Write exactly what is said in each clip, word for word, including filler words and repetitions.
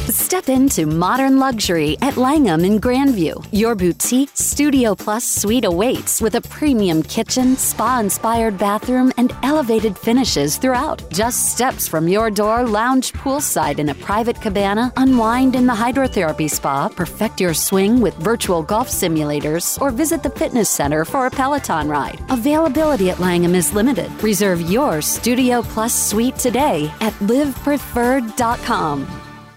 Step into modern luxury at Langham in Grandview. Your boutique Studio Plus suite awaits with a premium kitchen, spa-inspired bathroom, and elevated finishes throughout. Just steps from your door, lounge poolside in a private cabana, unwind in the hydrotherapy spa, perfect your swing with virtual golf simulators, or visit the fitness center for a Peloton ride. Availability at Langham is limited. Reserve your Studio Plus suite today at live preferred dot com.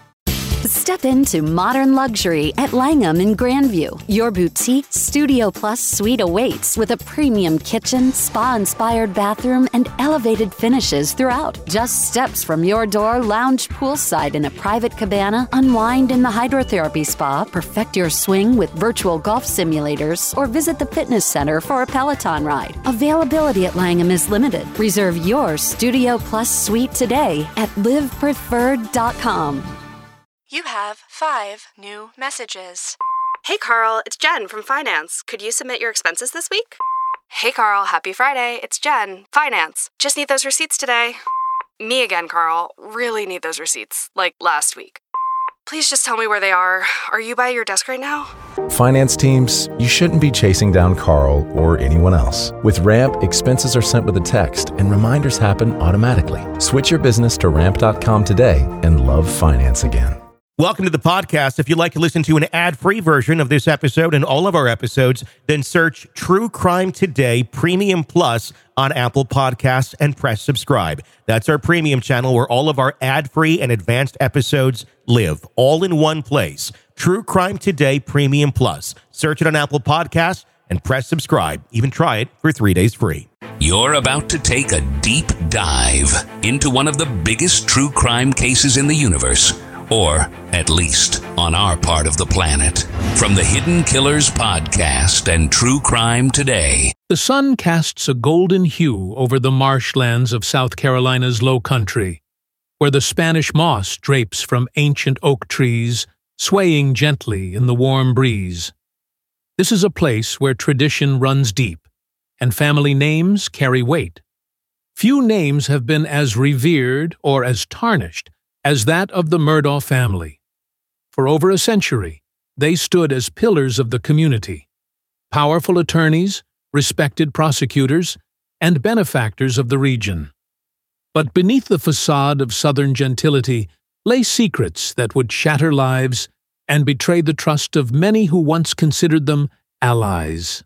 Step into modern luxury at Langham in Grandview. Your boutique Studio Plus suite awaits with a premium kitchen, spa-inspired bathroom, and elevated finishes throughout. Just steps from your door, lounge poolside in a private cabana, unwind in the hydrotherapy spa, perfect your swing with virtual golf simulators, or visit the fitness center for a Peloton ride. Availability at Langham is limited. Reserve your Studio Plus suite today at live preferred dot com. You have five new messages. Hey Carl, it's Jen from Finance. Could you submit your expenses this week? Hey Carl, happy Friday. It's Jen, Finance. Just need those receipts today. Me again, Carl. Really need those receipts, like last week. Please just tell me where they are. Are you by your desk right now? Finance teams, you shouldn't be chasing down Carl or anyone else. With Ramp, expenses are sent with a text and reminders happen automatically. Switch your business to ramp dot com today and love finance again. Welcome to the podcast. If you'd like to listen to an ad-free version of this episode and all of our episodes, then search True Crime Today Premium Plus on Apple Podcasts and press subscribe. That's our premium channel where all of our ad-free and advanced episodes live, all in one place. True Crime Today Premium Plus. Search it on Apple Podcasts and press subscribe. Even try it for three days free. You're about to take a deep dive into one of the biggest true crime cases in the universe. Or, at least, on our part of the planet. From the Hidden Killers podcast and True Crime Today. The sun casts a golden hue over the marshlands of South Carolina's Low Country, where the Spanish moss drapes from ancient oak trees, swaying gently in the warm breeze. This is a place where tradition runs deep, and family names carry weight. Few names have been as revered or as tarnished as that of the Murdaugh family. For over a century, they stood as pillars of the community, powerful attorneys, respected prosecutors, and benefactors of the region. But beneath the facade of Southern gentility lay secrets that would shatter lives and betray the trust of many who once considered them allies.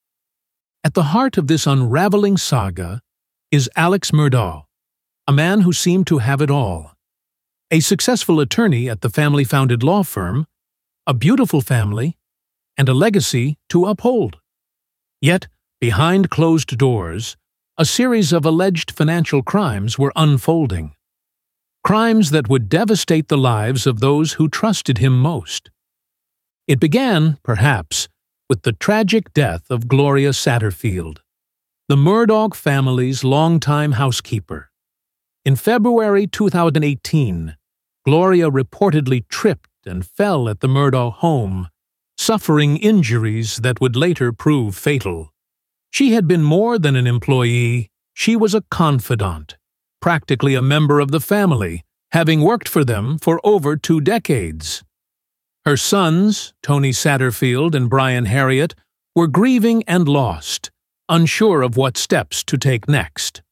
At the heart of this unraveling saga is Alex Murdaugh, a man who seemed to have it all. A successful attorney at the family-founded law firm, a beautiful family, and a legacy to uphold. Yet, behind closed doors, a series of alleged financial crimes were unfolding. Crimes that would devastate the lives of those who trusted him most. It began, perhaps, with the tragic death of Gloria Satterfield, the Murdaugh family's longtime housekeeper. In February two thousand eighteen, Gloria reportedly tripped and fell at the Murdaugh home, suffering injuries that would later prove fatal. She had been more than an employee, she was a confidant, practically a member of the family, having worked for them for over two decades. Her sons, Tony Satterfield and Brian Harriet, were grieving and lost, unsure of what steps to take next.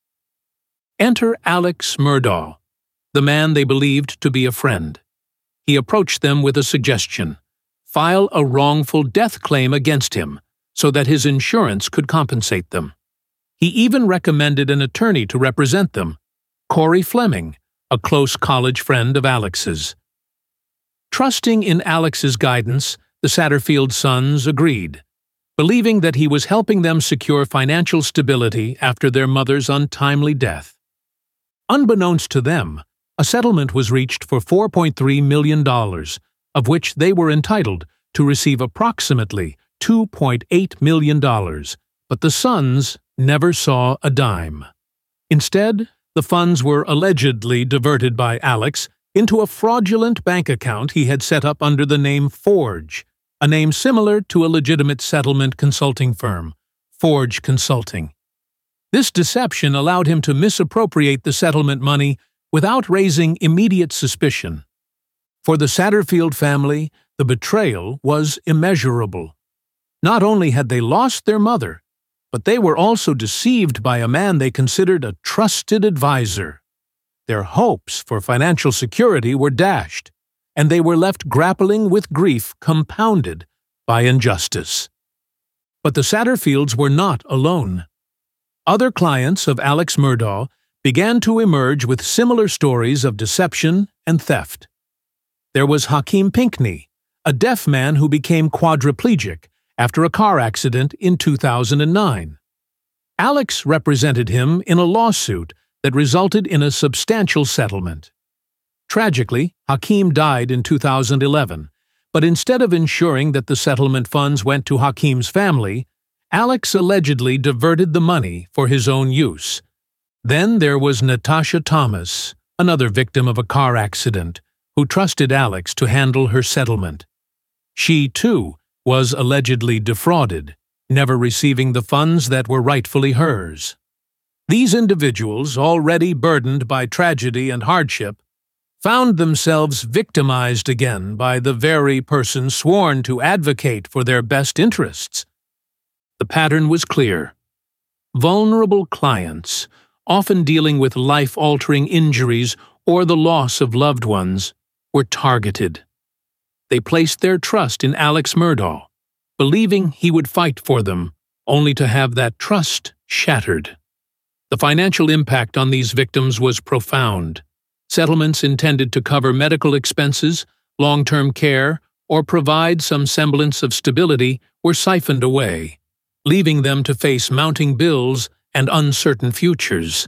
Enter Alex Murdaugh, the man they believed to be a friend. He approached them with a suggestion: file a wrongful death claim against him so that his insurance could compensate them. He even recommended an attorney to represent them, Corey Fleming, a close college friend of Alex's. Trusting in Alex's guidance, the Satterfield sons agreed, believing that he was helping them secure financial stability after their mother's untimely death. Unbeknownst to them, a settlement was reached for four point three million dollars, of which they were entitled to receive approximately two point eight million dollars, but the sons never saw a dime. Instead, the funds were allegedly diverted by Alex into a fraudulent bank account he had set up under the name Forge, a name similar to a legitimate settlement consulting firm, Forge Consulting. This deception allowed him to misappropriate the settlement money without raising immediate suspicion. For the Satterfield family, the betrayal was immeasurable. Not only had they lost their mother, but they were also deceived by a man they considered a trusted advisor. Their hopes for financial security were dashed, and they were left grappling with grief compounded by injustice. But the Satterfields were not alone. Other clients of Alex Murdaugh began to emerge with similar stories of deception and theft. There was Hakeem Pinkney, a deaf man who became quadriplegic after a car accident in two thousand nine. Alex represented him in a lawsuit that resulted in a substantial settlement. Tragically, Hakeem died in two thousand eleven, but instead of ensuring that the settlement funds went to Hakeem's family, Alex allegedly diverted the money for his own use. Then there was Natasha Thomas, another victim of a car accident, who trusted Alex to handle her settlement. She, too, was allegedly defrauded, never receiving the funds that were rightfully hers. These individuals, already burdened by tragedy and hardship, found themselves victimized again by the very person sworn to advocate for their best interests. The pattern was clear. Vulnerable clients, often dealing with life-altering injuries or the loss of loved ones, were targeted. They placed their trust in Alex Murdaugh, believing he would fight for them, only to have that trust shattered. The financial impact on these victims was profound. Settlements intended to cover medical expenses, long-term care, or provide some semblance of stability were siphoned away, leaving them to face mounting bills and uncertain futures.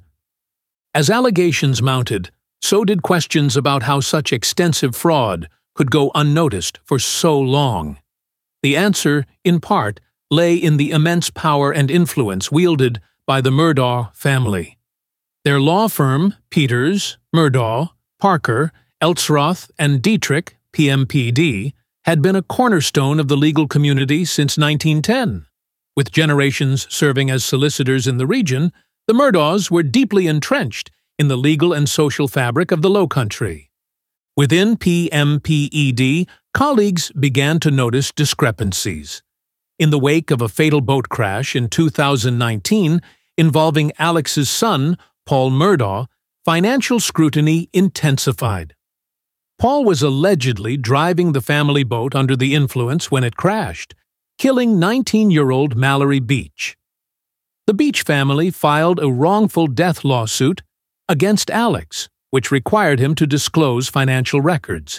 As allegations mounted, so did questions about how such extensive fraud could go unnoticed for so long. The answer, in part, lay in the immense power and influence wielded by the Murdaugh family. Their law firm, Peters, Murdaugh, Parker, Eltsroth, and Dietrich, P M P D, had been a cornerstone of the legal community since nineteen ten. With generations serving as solicitors in the region, the Murdaughs were deeply entrenched in the legal and social fabric of the Lowcountry. Within P M P E D, colleagues began to notice discrepancies. In the wake of a fatal boat crash in two thousand nineteen involving Alex's son, Paul Murdaugh, financial scrutiny intensified. Paul was allegedly driving the family boat under the influence when it crashed, killing nineteen-year-old Mallory Beach. The Beach family filed a wrongful death lawsuit against Alex, which required him to disclose financial records.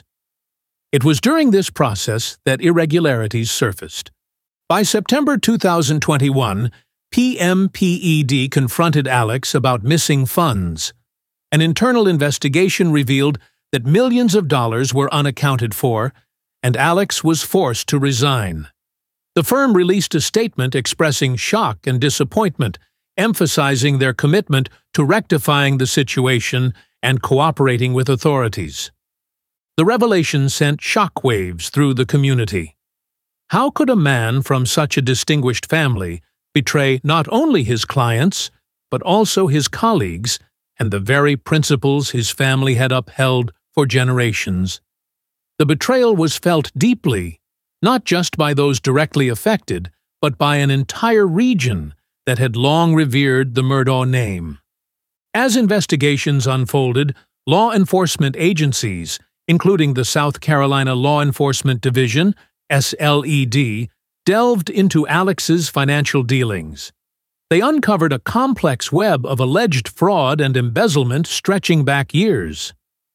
It was during this process that irregularities surfaced. By September two thousand twenty-one, P M P E D confronted Alex about missing funds. An internal investigation revealed that millions of dollars were unaccounted for, and Alex was forced to resign. The firm released a statement expressing shock and disappointment, emphasizing their commitment to rectifying the situation and cooperating with authorities. The revelation sent shockwaves through the community. How could a man from such a distinguished family betray not only his clients, but also his colleagues and the very principles his family had upheld for generations? The betrayal was felt deeply, not just by those directly affected, but by an entire region that had long revered the Murdaugh name. As investigations unfolded, law enforcement agencies, including the South Carolina Law Enforcement Division, S L E D, delved into Alex's financial dealings. They uncovered a complex web of alleged fraud and embezzlement stretching back years.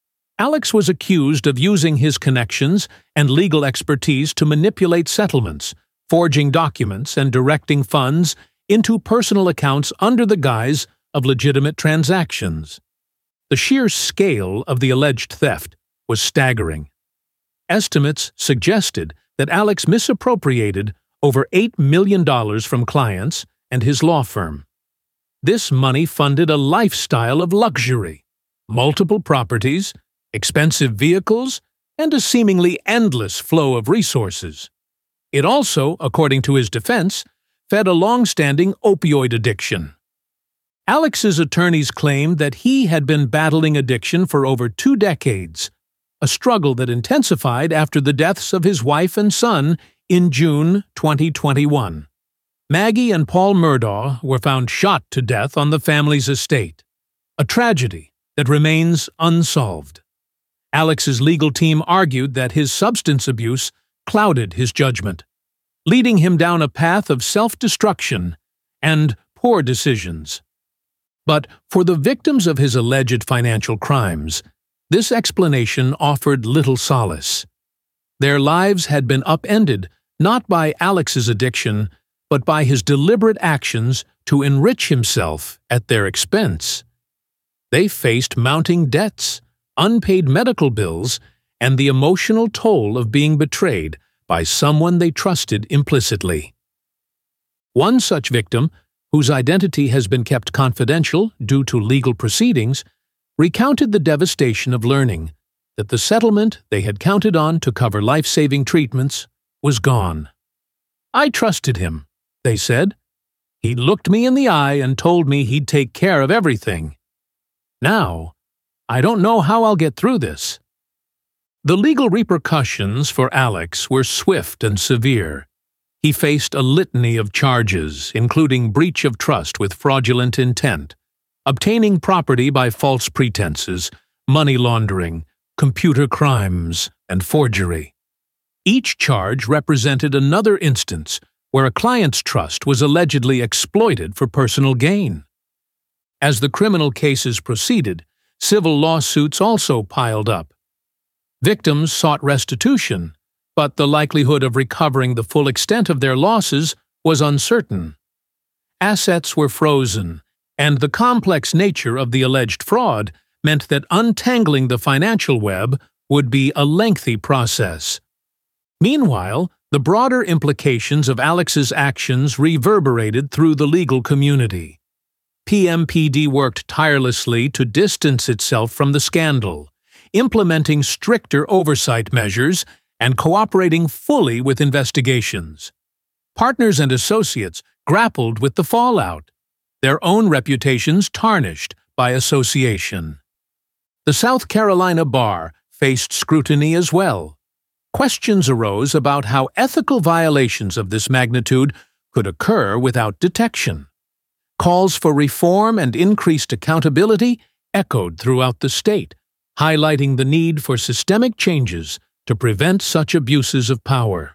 Alex was accused of using his connections and legal expertise to manipulate settlements, forging documents and directing funds into personal accounts under the guise of legitimate transactions. The sheer scale of the alleged theft was staggering. Estimates suggested that Alex misappropriated over eight million dollars from clients and his law firm. This money funded a lifestyle of luxury, multiple properties, expensive vehicles, and a seemingly endless flow of resources. It also, according to his defense, fed a long-standing opioid addiction. Alex's attorneys claimed that he had been battling addiction for over two decades, a struggle that intensified after the deaths of his wife and son in June twenty twenty-one. Maggie and Paul Murdaugh were found shot to death on the family's estate, a tragedy that remains unsolved. Alex's legal team argued that his substance abuse clouded his judgment, leading him down a path of self-destruction and poor decisions. But for the victims of his alleged financial crimes, this explanation offered little solace. Their lives had been upended not by Alex's addiction, but by his deliberate actions to enrich himself at their expense. They faced mounting debts, unpaid medical bills, and the emotional toll of being betrayed by someone they trusted implicitly. One such victim, whose identity has been kept confidential due to legal proceedings, recounted the devastation of learning that the settlement they had counted on to cover life-saving treatments was gone. "I trusted him," they said. "He looked me in the eye and told me he'd take care of everything. Now, I don't know how I'll get through this." The legal repercussions for Alex were swift and severe. He faced a litany of charges, including breach of trust with fraudulent intent, obtaining property by false pretenses, money laundering, computer crimes, and forgery. Each charge represented another instance where a client's trust was allegedly exploited for personal gain. As the criminal cases proceeded, civil lawsuits also piled up. Victims sought restitution, but the likelihood of recovering the full extent of their losses was uncertain. Assets were frozen, and the complex nature of the alleged fraud meant that untangling the financial web would be a lengthy process. Meanwhile, the broader implications of Alex's actions reverberated through the legal community. P M P D worked tirelessly to distance itself from the scandal, implementing stricter oversight measures and cooperating fully with investigations. Partners and associates grappled with the fallout, their own reputations tarnished by association. The South Carolina bar faced scrutiny as well. Questions arose about how ethical violations of this magnitude could occur without detection. Calls for reform and increased accountability echoed throughout the state, highlighting the need for systemic changes to prevent such abuses of power.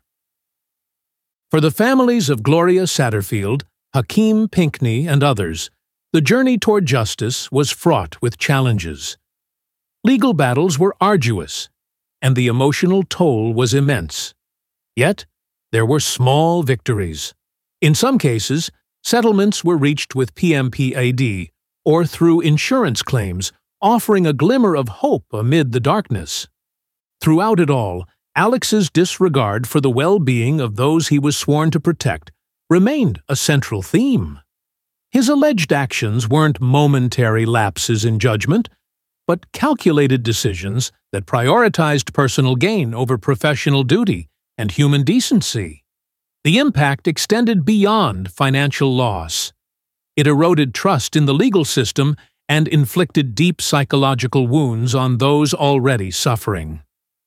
For the families of Gloria Satterfield, Hakeem Pinkney, and others, the journey toward justice was fraught with challenges. Legal battles were arduous, and the emotional toll was immense. Yet, there were small victories. In some cases, settlements were reached with P M P A D or through insurance claims, offering a glimmer of hope amid the darkness. Throughout it all, Alex's disregard for the well-being of those he was sworn to protect remained a central theme. His alleged actions weren't momentary lapses in judgment, but calculated decisions that prioritized personal gain over professional duty and human decency. The impact extended beyond financial loss. It eroded trust in the legal system and inflicted deep psychological wounds on those already suffering.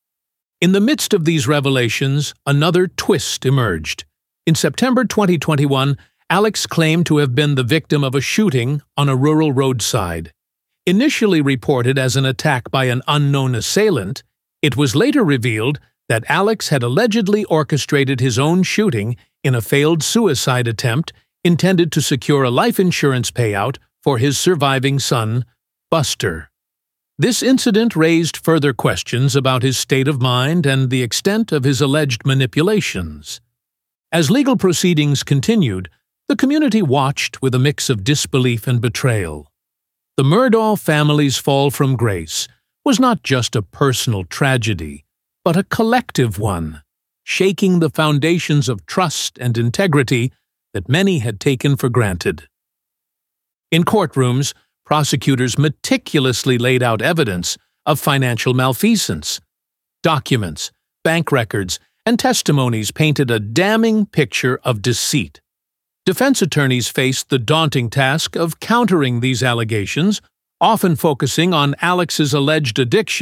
In the midst of these revelations, another twist emerged. In September twenty twenty-one, Alex claimed to have been the victim of a shooting on a rural roadside. Initially reported as an attack by an unknown assailant, it was later revealed that Alex had allegedly orchestrated his own shooting in a failed suicide attempt intended to secure a life insurance payout for his surviving son, Buster. This incident raised further questions about his state of mind and the extent of his alleged manipulations. As legal proceedings continued, the community watched with a mix of disbelief and betrayal. The Murdaugh family's fall from grace was not just a personal tragedy, but a collective one, shaking the foundations of trust and integrity that many had taken for granted. In courtrooms, prosecutors meticulously laid out evidence of financial malfeasance. Documents, bank records, and testimonies painted a damning picture of deceit. Defense attorneys faced the daunting task of countering these allegations, often focusing on Alex's alleged addiction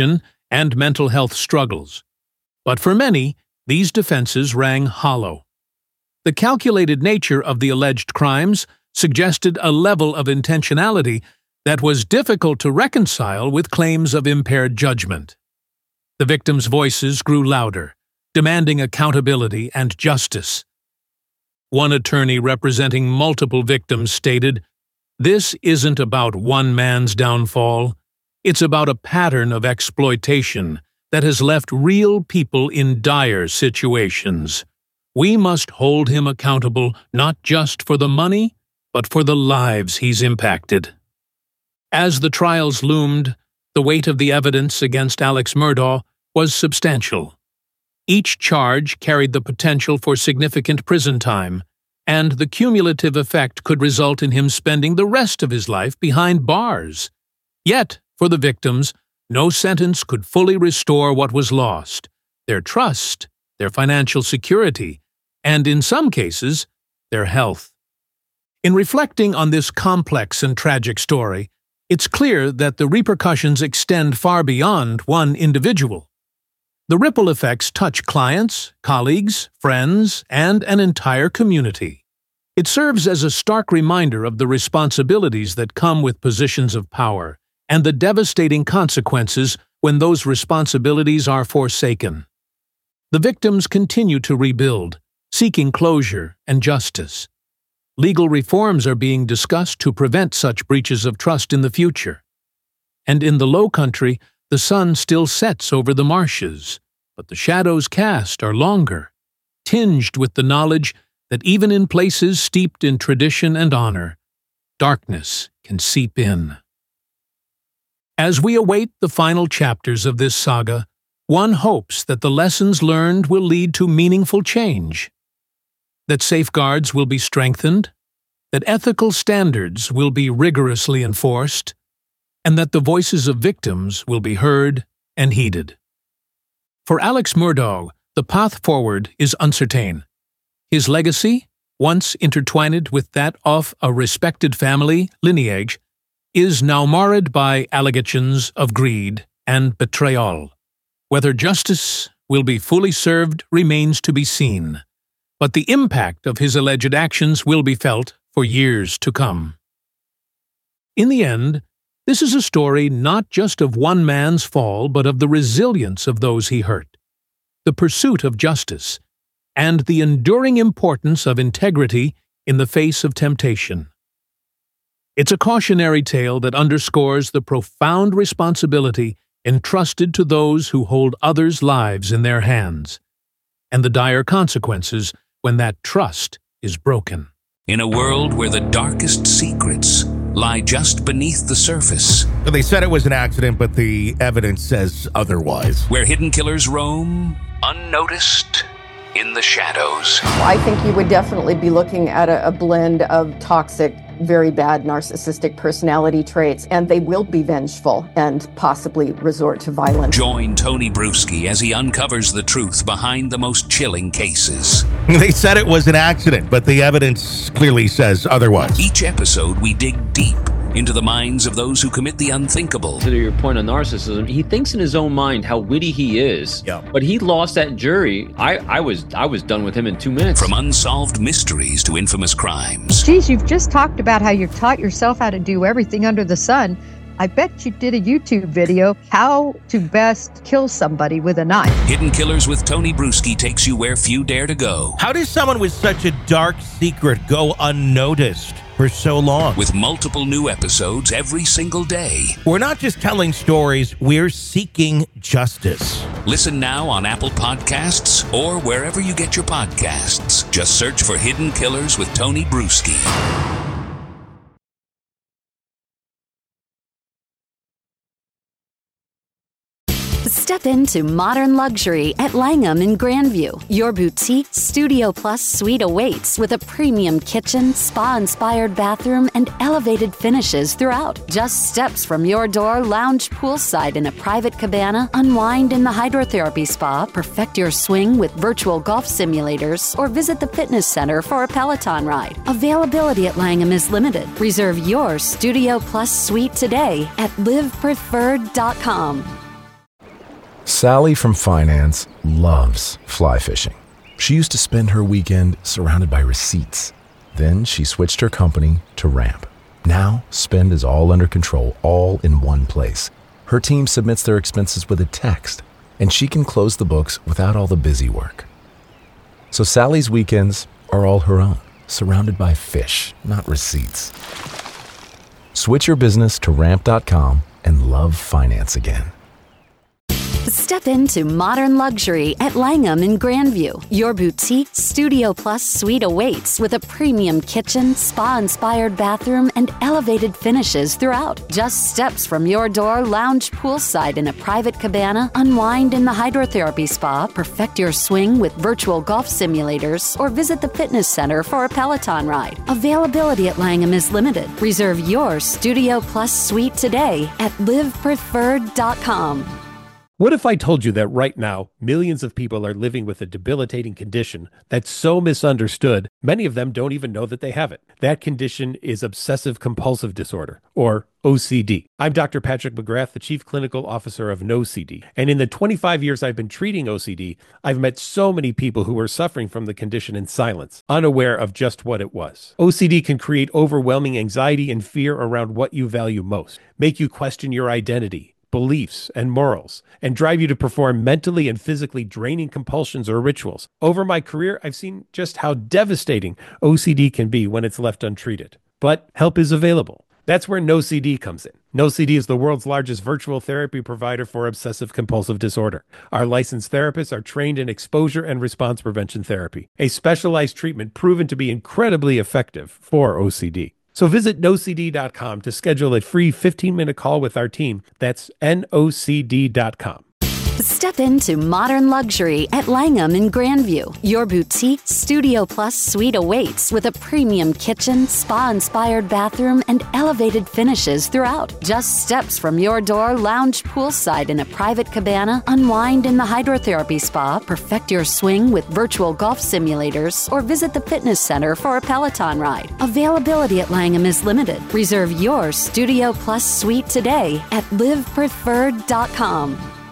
and mental health struggles. But for many, these defenses rang hollow. The calculated nature of the alleged crimes suggested a level of intentionality that was difficult to reconcile with claims of impaired judgment. The victims' voices grew louder, demanding accountability and justice. One attorney representing multiple victims stated, "This isn't about one man's downfall. It's about a pattern of exploitation that has left real people in dire situations. We must hold him accountable not just for the money, but for the lives he's impacted." As the trials loomed, the weight of the evidence against Alex Murdaugh was substantial. Each charge carried the potential for significant prison time, and the cumulative effect could result in him spending the rest of his life behind bars. Yet, for the victims, no sentence could fully restore what was lost: their trust, their financial security, and in some cases, their health. In reflecting on this complex and tragic story, it's clear that the repercussions extend far beyond one individual. The ripple effects touch clients, colleagues, friends, and an entire community. It serves as a stark reminder of the responsibilities that come with positions of power and the devastating consequences when those responsibilities are forsaken. The victims continue to rebuild, seeking closure and justice. Legal reforms are being discussed to prevent such breaches of trust in the future. And in the Low Country, the sun still sets over the marshes, but the shadows cast are longer, tinged with the knowledge that even in places steeped in tradition and honor, darkness can seep in. As we await the final chapters of this saga, one hopes that the lessons learned will lead to meaningful change, that safeguards will be strengthened, that ethical standards will be rigorously enforced, and that the voices of victims will be heard and heeded. For Alex Murdaugh, the path forward is uncertain. His legacy, once intertwined with that of a respected family lineage, is now marred by allegations of greed and betrayal. Whether justice will be fully served remains to be seen, but the impact of his alleged actions will be felt for years to come. In the end, this is a story not just of one man's fall, but of the resilience of those he hurt, the pursuit of justice, and the enduring importance of integrity in the face of temptation. It's a cautionary tale that underscores the profound responsibility entrusted to those who hold others' lives in their hands, and the dire consequences when that trust is broken. In a world where the darkest secrets lie just beneath the surface. So they said it was an accident, but the evidence says otherwise. Where hidden killers roam, unnoticed, in the shadows. I think you would definitely be looking at a, a blend of toxic, very bad narcissistic personality traits, and they will be vengeful and possibly resort to violence. Join Tony Brueski as he uncovers the truth behind the most chilling cases. They said it was an accident, but the evidence clearly says otherwise. Each episode, we dig deep into the minds of those who commit the unthinkable. To your point on narcissism, he thinks in his own mind how witty he is. Yeah. But he lost that jury. I, I was I was done with him in two minutes. From unsolved mysteries to infamous crimes. Geez, you've just talked about how you've taught yourself how to do everything under the sun. I bet you did a YouTube video, how to best kill somebody with a knife. Hidden Killers with Tony Brueski takes you where few dare to go. How does someone with such a dark secret go unnoticed for so long? With multiple new episodes every single day. We're not just telling stories, we're seeking justice. Listen now on Apple Podcasts or wherever you get your podcasts. Just search for Hidden Killers with Tony Brueski. Step into modern luxury at Langham in Grandview. Your boutique Studio Plus suite awaits with a premium kitchen, spa-inspired bathroom, and elevated finishes throughout. Just steps from your door, lounge poolside in a private cabana, unwind in the hydrotherapy spa, perfect your swing with virtual golf simulators, or visit the fitness center for a Peloton ride. Availability at Langham is limited. Reserve your Studio Plus suite today at live preferred dot com. Sally from finance loves fly fishing. She used to spend her weekend surrounded by receipts. Then she switched her company to Ramp. Now, spend is all under control, all in one place. Her team submits their expenses with a text, and she can close the books without all the busy work. So Sally's weekends are all her own, surrounded by fish, not receipts. Switch your business to ramp dot com and love finance again. Step into modern luxury at Langham in Grandview. Your boutique Studio Plus suite awaits with a premium kitchen, spa-inspired bathroom, and elevated finishes throughout. Just steps from your door, lounge poolside in a private cabana, unwind in the hydrotherapy spa, perfect your swing with virtual golf simulators, or visit the fitness center for a Peloton ride. Availability at Langham is limited. Reserve your Studio Plus suite today at live preferred dot com. What if I told you that right now, millions of people are living with a debilitating condition that's so misunderstood, many of them don't even know that they have it. That condition is obsessive compulsive disorder, or O C D. I'm Doctor Patrick McGrath, the Chief Clinical Officer of No C D. And in the twenty-five years I've been treating O C D, I've met so many people who are suffering from the condition in silence, unaware of just what it was. O C D can create overwhelming anxiety and fear around what you value most, make you question your identity, beliefs, and morals, and drive you to perform mentally and physically draining compulsions or rituals. Over my career, I've seen just how devastating O C D can be when it's left untreated. But help is available. That's where No C D comes in. No C D is the world's largest virtual therapy provider for obsessive compulsive disorder. Our licensed therapists are trained in exposure and response prevention therapy, a specialized treatment proven to be incredibly effective for O C D. So visit no c d dot com to schedule a free fifteen-minute call with our team. That's N O C D dot com. Step into modern luxury at Langham in Grandview. Your boutique Studio Plus suite awaits with a premium kitchen, spa-inspired bathroom, and elevated finishes throughout. Just steps from your door, lounge poolside in a private cabana, unwind in the hydrotherapy spa, perfect your swing with virtual golf simulators, or visit the fitness center for a Peloton ride. Availability at Langham is limited. Reserve your Studio Plus suite today at live preferred dot com.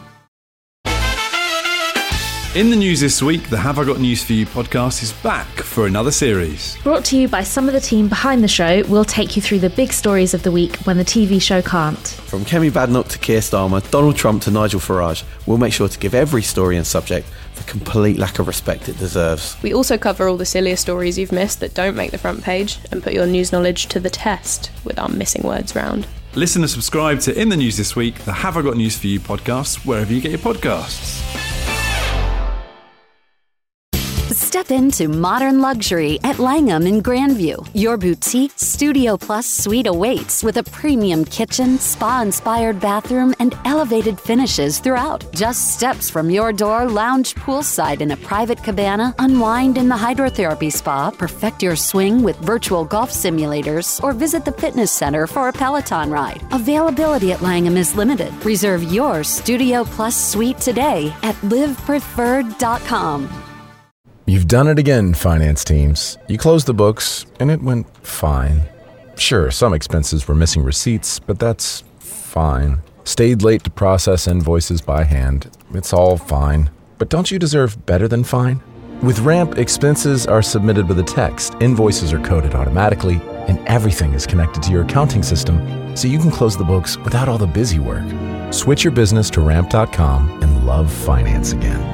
In the news this week, the Have I Got News For You podcast is back for another series. Brought to you by some of the team behind the show, we'll take you through the big stories of the week when the T V show can't. From Kemi Badenoch to Keir Starmer, Donald Trump to Nigel Farage, we'll make sure to give every story and subject the complete lack of respect it deserves. We also cover all the sillier stories you've missed that don't make the front page and put your news knowledge to the test with our missing words round. Listen and subscribe to In the News This Week, the Have I Got News For You podcast, wherever you get your podcasts. Step into modern luxury at Langham in Grandview. Your boutique Studio Plus suite awaits with a premium kitchen, spa-inspired bathroom, and elevated finishes throughout. Just steps from your door, lounge poolside in a private cabana, unwind in the hydrotherapy spa, perfect your swing with virtual golf simulators, or visit the fitness center for a Peloton ride. Availability at Langham is limited. Reserve your Studio Plus suite today at live preferred dot com. You've done it again, finance teams. You closed the books, and it went fine. Sure, some expenses were missing receipts, but that's fine. Stayed late to process invoices by hand. It's all fine. But don't you deserve better than fine? With Ramp, expenses are submitted with a text, invoices are coded automatically, and everything is connected to your accounting system, so you can close the books without all the busy work. Switch your business to ramp dot com and love finance again.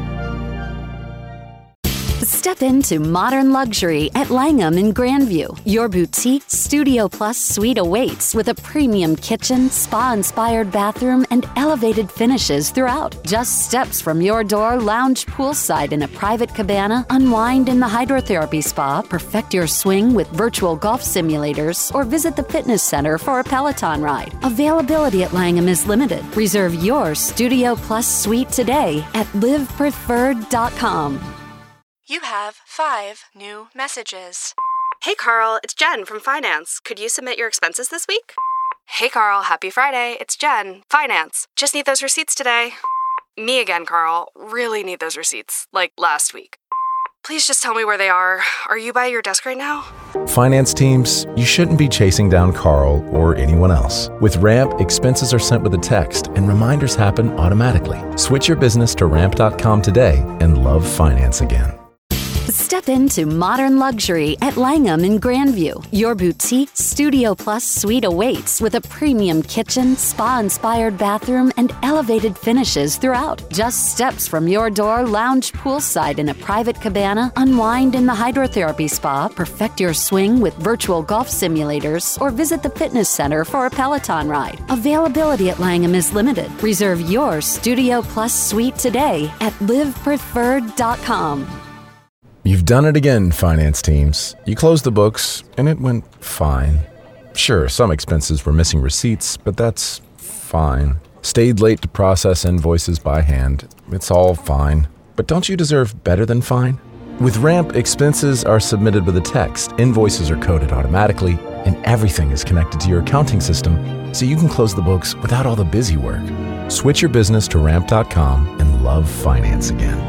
Step into modern luxury at Langham in Grandview. Your boutique Studio Plus suite awaits with a premium kitchen, spa-inspired bathroom, and elevated finishes throughout. Just steps from your door, lounge poolside in a private cabana, unwind in the hydrotherapy spa, perfect your swing with virtual golf simulators, or visit the fitness center for a Peloton ride. Availability at Langham is limited. Reserve your Studio Plus suite today at live preferred dot com. You have five new messages. Hey Carl, it's Jen from Finance. Could you submit your expenses this week? Hey Carl, happy Friday. It's Jen, Finance. Just need those receipts today. Me again, Carl. Really need those receipts, like last week. Please just tell me where they are. Are you by your desk right now? Finance teams, you shouldn't be chasing down Carl or anyone else. With Ramp, expenses are sent with a text and reminders happen automatically. Switch your business to ramp dot com today and love finance again. Step into modern luxury at Langham in Grandview. Your boutique Studio Plus suite awaits with a premium kitchen, spa-inspired bathroom, and elevated finishes throughout. Just steps from your door, lounge poolside in a private cabana, unwind in the hydrotherapy spa, perfect your swing with virtual golf simulators, or visit the fitness center for a Peloton ride. Availability at Langham is limited. Reserve your Studio Plus suite today at live preferred dot com. You've done it again, finance teams. You closed the books, and it went fine. Sure, some expenses were missing receipts, but that's fine. Stayed late to process invoices by hand. It's all fine. But don't you deserve better than fine? With Ramp, expenses are submitted with a text, invoices are coded automatically, and everything is connected to your accounting system, so you can close the books without all the busy work. Switch your business to ramp dot com and love finance again.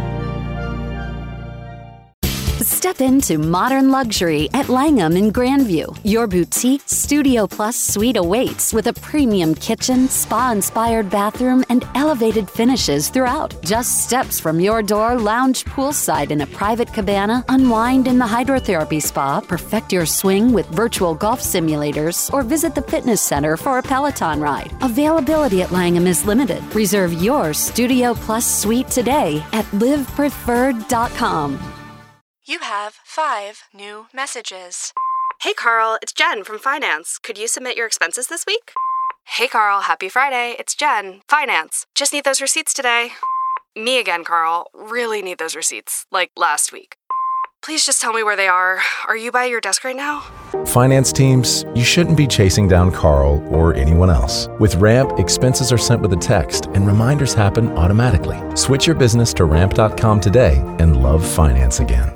Step into modern luxury at Langham in Grandview. Your boutique Studio Plus suite awaits with a premium kitchen, spa-inspired bathroom, and elevated finishes throughout. Just steps from your door, lounge poolside in a private cabana, unwind in the hydrotherapy spa, perfect your swing with virtual golf simulators, or visit the fitness center for a Peloton ride. Availability at Langham is limited. Reserve your Studio Plus suite today at live preferred dot com. You have five new messages. Hey Carl, it's Jen from Finance. Could you submit your expenses this week? Hey Carl, happy Friday. It's Jen, Finance. Just need those receipts today. Me again, Carl. Really need those receipts, like last week. Please just tell me where they are. Are you by your desk right now? Finance teams, you shouldn't be chasing down Carl or anyone else. With Ramp, expenses are sent with a text and reminders happen automatically. Switch your business to ramp dot com today and love finance again.